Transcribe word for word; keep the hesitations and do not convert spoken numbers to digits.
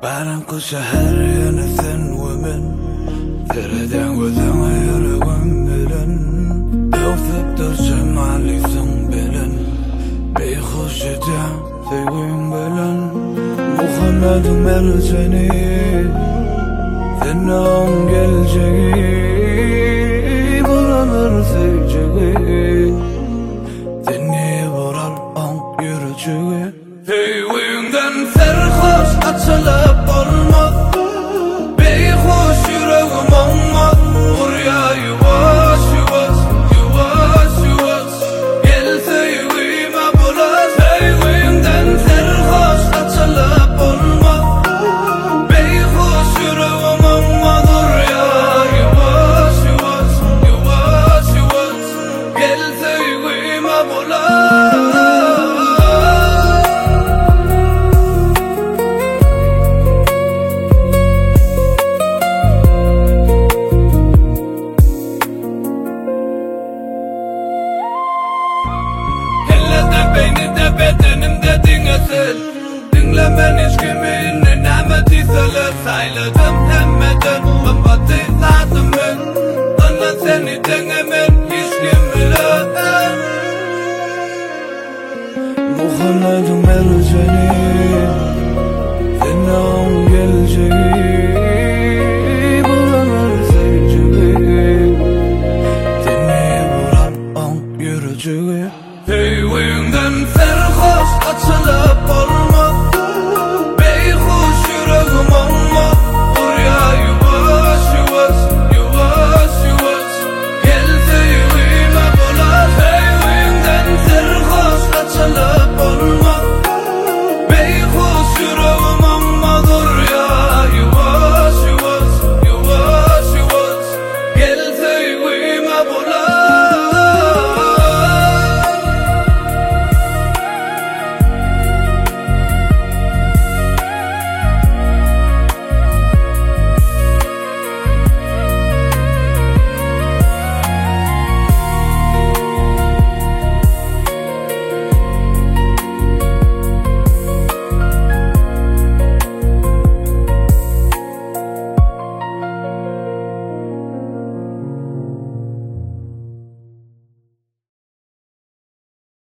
Barınqı şehir yenethen women Tereden gözün ayırığın bilen Öfüp dursam alifsin bilen Beyhuş edem sevgin bilen Muhammed'im el seni Fennan geleceği Bulanır seveceği Seni vurar an yürüyeceği Sevginden serhoş açılıp olmaz Beyhuş yüreğim olmaz Buraya yavaş yavaş yavaş yavaş Gel sevgime bular Sevginden serhoş açılıp olmaz Beyhuş yüreğim olmaz Buraya yavaş yavaş yavaş yavaş Gel sevgime bular Beynimde bedenimde dinlesin Dinlemen hiç kimin nemeti söyle sayladım hemmeden Bambati zatımın Bana seni dinlemen hiç kim bilen Muhammed'im el seni